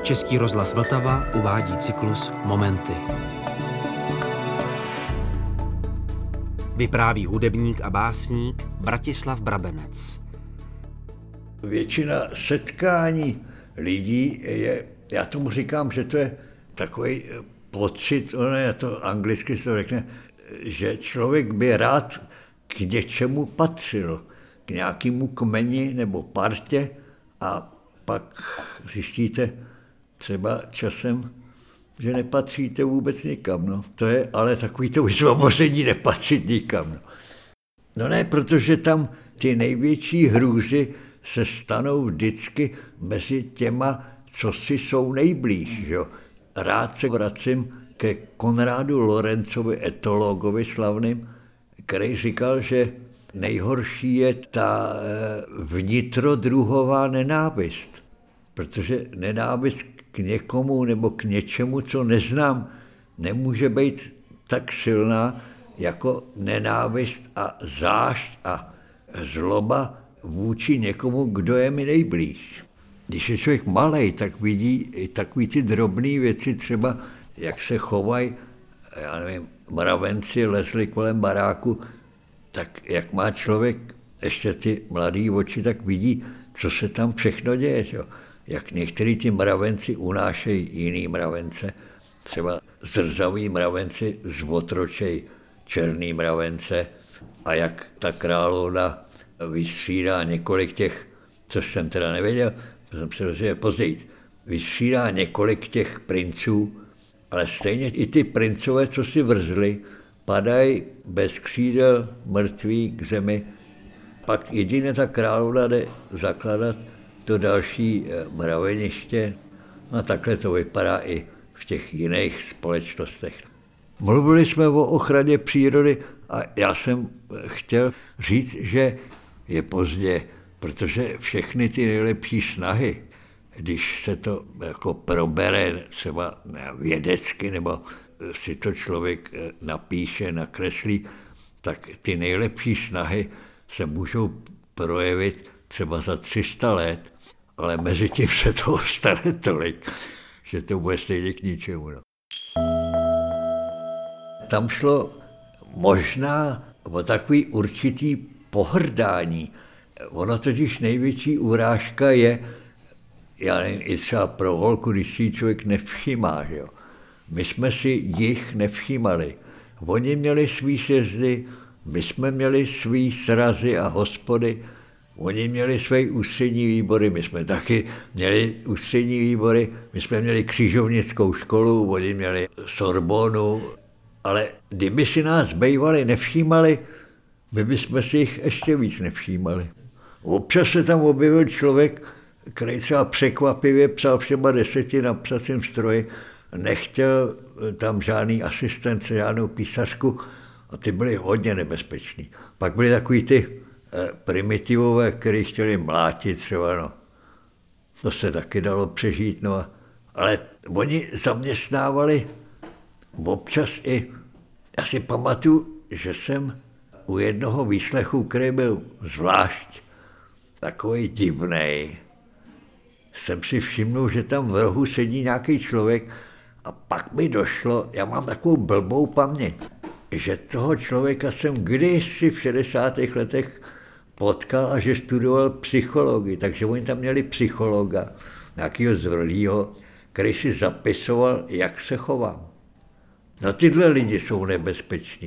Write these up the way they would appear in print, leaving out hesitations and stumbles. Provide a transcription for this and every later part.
Český rozhlas Vltava uvádí cyklus Momenty. Vypráví hudebník a básník Bratislav Brabenec. Většina setkání lidí je, já tomu říkám, že to je takový pocit, to anglicky se to řekne, že člověk by rád k něčemu patřil, k nějakému kmeni nebo partě a pak zjistíte třeba časem, že nepatříte vůbec nikam. No. To je ale takový to vysvobození nepatřit nikam. No ne, protože tam ty největší hrůzy se stanou vždycky mezi těma, co si jsou nejblíž. Jo. Rád se vracím ke Konrádu Lorencovi, etologovi slavným, který říkal, že nejhorší je ta vnitrodruhová nenávist. Protože nenávist k někomu nebo k něčemu, co neznám, nemůže být tak silná jako nenávist a zášť a zloba vůči někomu, kdo je mi nejblíž. Když je člověk malej, tak vidí i takový ty drobné věci, třeba jak se chovají, já nevím, mravenci lezli kolem baráku, tak jak má člověk ještě ty mladý oči, tak vidí, co se tam všechno děje. Že? Jak některý ti mravenci unášejí jiný mravence, třeba zrzavý mravenci zvotročej černý mravence a jak ta královna vystřídá několik těch, což jsem teda nevěděl, jsem se dozvěděl později, vystřídá několik těch princů, ale stejně i ty princové, co si vrzli, padají bez křídel, mrtví k zemi. Pak jedině ta královna jde zakladat to další mraveniště. A takhle to vypadá i v těch jiných společnostech. Mluvili jsme o ochraně přírody a já jsem chtěl říct, že je pozdě, protože všechny ty nejlepší snahy, když se to jako probere třeba vědecky nebo si to člověk napíše, nakreslí, tak ty nejlepší snahy se můžou projevit třeba za 300 let, ale mezi tím se toho stane tolik, že to bude stejně k ničemu. No. Tam šlo možná o takový určitý pohrdání. Ono totiž největší urážka je, já nevím, i třeba pro holku, když si člověk nevšimá, že jo. My jsme si jich nevšímali. Oni měli svý sjezdy, my jsme měli svý srazy a hospody, oni měli své ústřední výbory, my jsme taky měli ústřední výbory, my jsme měli křižovnickou školu, oni měli Sorbonu, ale kdyby si nás bývali nevšímali, my bychom si jich ještě víc nevšímali. Občas se tam objevil člověk, který třeba překvapivě psal všema 10 na psacím stroji, nechtěl tam žádný asistence, žádnou písařku a ty byly hodně nebezpeční. Pak byly takový ty primitivové, který chtěli mlátit třeba, no. To se taky dalo přežít, no. Ale oni zaměstnávali občas i, já si pamatuju, že jsem u jednoho výslechu, který byl zvlášť takový divnej, jsem si všimnul, že tam v rohu sedí nějaký člověk a pak mi došlo, já mám takovou blbou paměť, že toho člověka jsem kdysi v 60. letech potkal a že studoval psychologii, takže oni tam měli psychologa, nějakého zvrlýho, který si zapisoval, jak se chovám. No tyhle lidi jsou nebezpeční.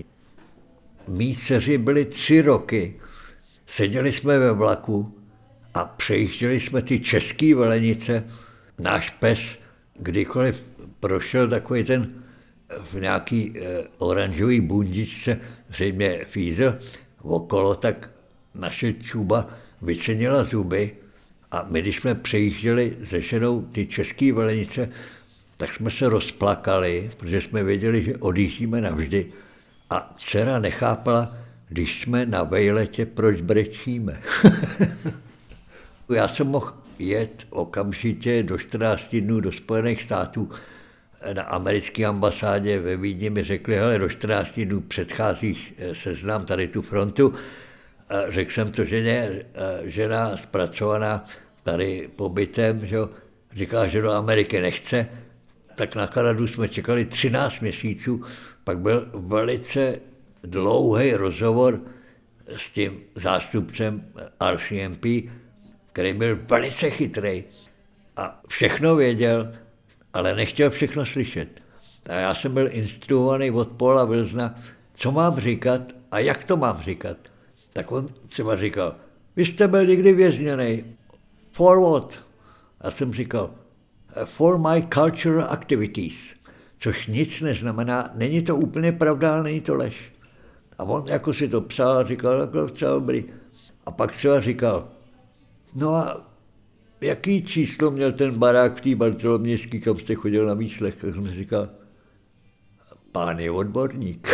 Mí dceři byli 3 roky, seděli jsme ve vlaku a přejížděli jsme ty české Velenice. Náš pes kdykoliv prošel takový ten v nějaký oranžový bundičce, zřejmě fízl, okolo, tak naše čuba vycenila zuby a my, když jsme přejížděli se ženou ty české Velenice, tak jsme se rozplakali, protože jsme věděli, že odjíždíme navždy. A dcera nechápala, když jsme na vejletě, proč brečíme. Já jsem mohl jet okamžitě do 14 dnů do Spojených států. Na americké ambasádě ve Vídni mi řekli, hele, do 14 dnů předcházíš seznam tady tu frontu. A řekl jsem to ženě, žena zpracovaná tady pobytem, že říkal, že do Ameriky nechce, tak na Kanadu jsme čekali 13 měsíců, pak byl velice dlouhý rozhovor s tím zástupcem RCMP, který byl velice chytrý a všechno věděl, ale nechtěl všechno slyšet. A já jsem byl instruovaný od Paula Wilsona, co mám říkat a jak to mám říkat. Tak on třeba říkal, vy jste byl někdy vězněný. For what? Já jsem říkal, for my cultural activities. Což nic neznamená, není to úplně pravda, ale není to lež. A on jako si to psal a říkal, takhle třeba dobrý. A pak třeba říkal, no a jaký číslo měl ten barák v té Bartolomějské, kam jste chodil na výslech? Tak jsem říkal, pán je odborník.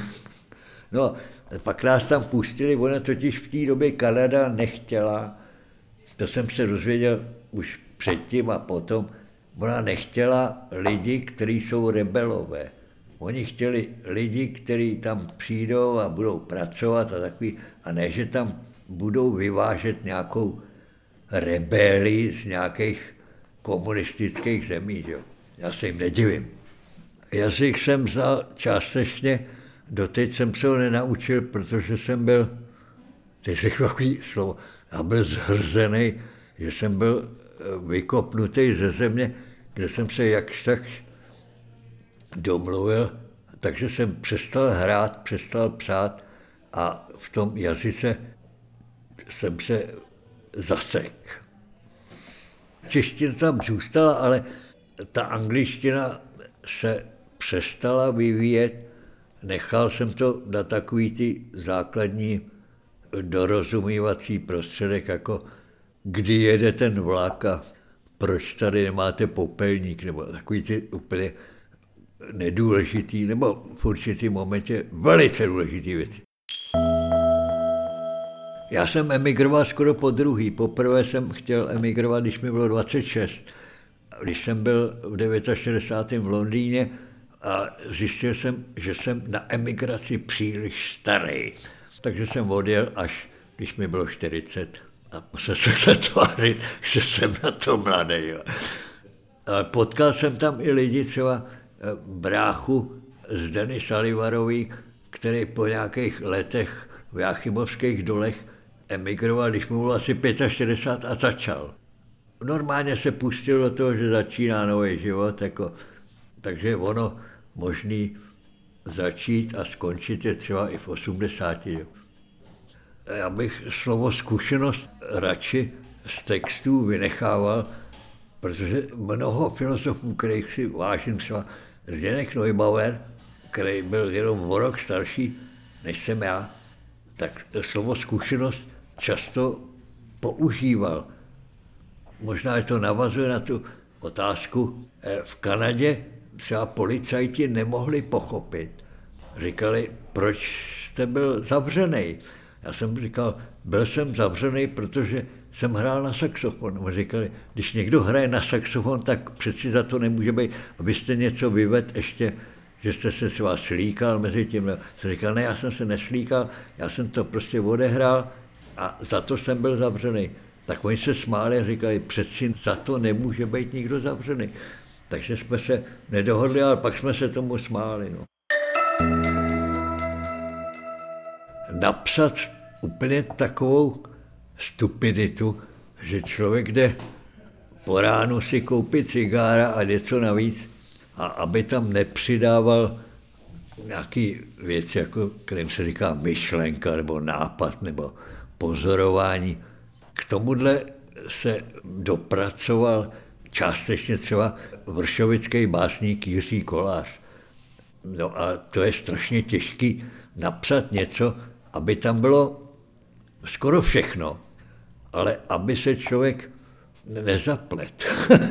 No, pak nás tam pustili, ona totiž v té době Kanada nechtěla, to jsem se dozvěděl už předtím a potom, ona nechtěla lidi, kteří jsou rebelové. Oni chtěli lidi, kteří tam přijdou a budou pracovat a takový, a ne, že tam budou vyvážet nějakou rebelii z nějakých komunistických zemí. Že? Já se jim nedivím. Jazyk jsem znal částečně, doteď jsem se ho nenaučil, protože jsem byl, teď řeknu takový slovo, já byl zhrzený, že jsem byl vykopnutý ze země, kde jsem se jakž tak domluvil, takže jsem přestal hrát, přestal psát a v tom jazyce jsem se zasek. Čeština tam zůstala, ale ta angličtina se přestala vyvíjet. Nechal jsem to na takový ty základní dorozumívací prostředek, jako kdy jede ten vlak a proč tady nemáte popelník, nebo takový ty úplně nedůležitý, nebo v určitým momentě velice důležitý věci. Já jsem emigroval skoro po druhý. Poprvé jsem chtěl emigrovat, když mi bylo 26. Když jsem byl v 69. v Londýně a zjistil jsem, že jsem na emigraci příliš starý. Takže jsem odjel až když mi bylo 40 a musel se zatvářit, že jsem na to mladý. Ale potkal jsem tam i lidi, třeba bráchu z Denny Salivarový, který po nějakých letech v Jáchymovských dolech emigroval, když mu bylo asi 65 a začal. Normálně se pustil do toho, že začíná nový život, jako, takže ono možný začít a skončit je třeba i v 80. Já bych slovo zkušenost radši z textů vynechával, protože mnoho filozofů, kterých si vážím, třeba Zdeněk Neubauer, který byl jenom o rok starší, než jsem já, tak slovo zkušenost často používal. Možná je to navazuje na tu otázku. V Kanadě třeba policajti nemohli pochopit. Říkali, proč jste byl zavřený. Já jsem říkal, byl jsem zavřený, protože jsem hrál na saxofon. A říkali, když někdo hraje na saxofon, tak přeci za to nemůže být, abyste něco vyvedl ještě, že jste se s vás slíkal mezi tím. Jsem říkal, ne, já jsem se neslíkal, já jsem to prostě odehrál a za to jsem byl zavřený. Tak oni se smáli a říkali, přeci za to nemůže být nikdo zavřený. Takže jsme se nedohodli, ale pak jsme se tomu smáli. No. Napsat úplně takovou stupiditu, že člověk jde po ránu si koupit cigára a něco navíc, a aby tam nepřidával nějaký věci, jako kterým se říká myšlenka, nebo nápad, nebo pozorování. K tomuhle se dopracoval částečně třeba vršovický básník Jiří Kolář. No a to je strašně těžký napsat něco, aby tam bylo skoro všechno, ale aby se člověk nezaplet.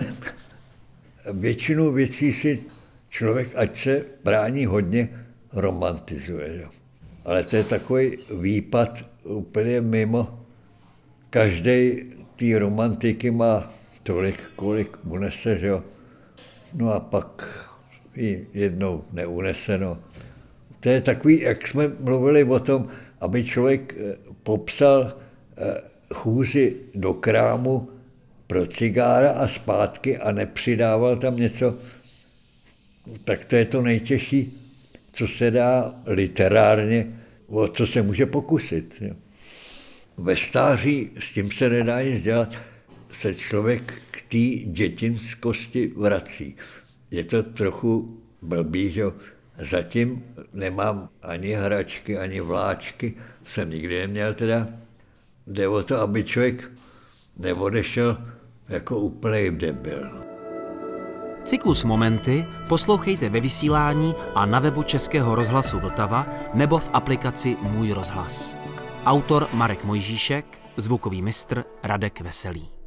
Většinu věcí si člověk, ať se brání, hodně romantizuje. Jo. Ale to je takový výpad úplně mimo. Každý té romantiky má tolik, kolik unese, že jo. No a pak ji jednou neuneseno. To je takový, jak jsme mluvili o tom, aby člověk popsal chůzi do krámu pro cigára a zpátky a nepřidával tam něco, tak to je to nejtěžší, co se dá literárně, o co se může pokusit. Jo. Ve stáří s tím se nedá nic dělat, se člověk k té dětinskosti vrací. Je to trochu blbý, že zatím nemám ani hračky, ani vláčky, jsem nikdy neměl teda. Jde o to, aby člověk neodešel jako úplnej debil. Cyklus Momenty poslouchejte ve vysílání a na webu Českého rozhlasu Vltava nebo v aplikaci Můj rozhlas. Autor Marek Mojžíšek, zvukový mistr Radek Veselý.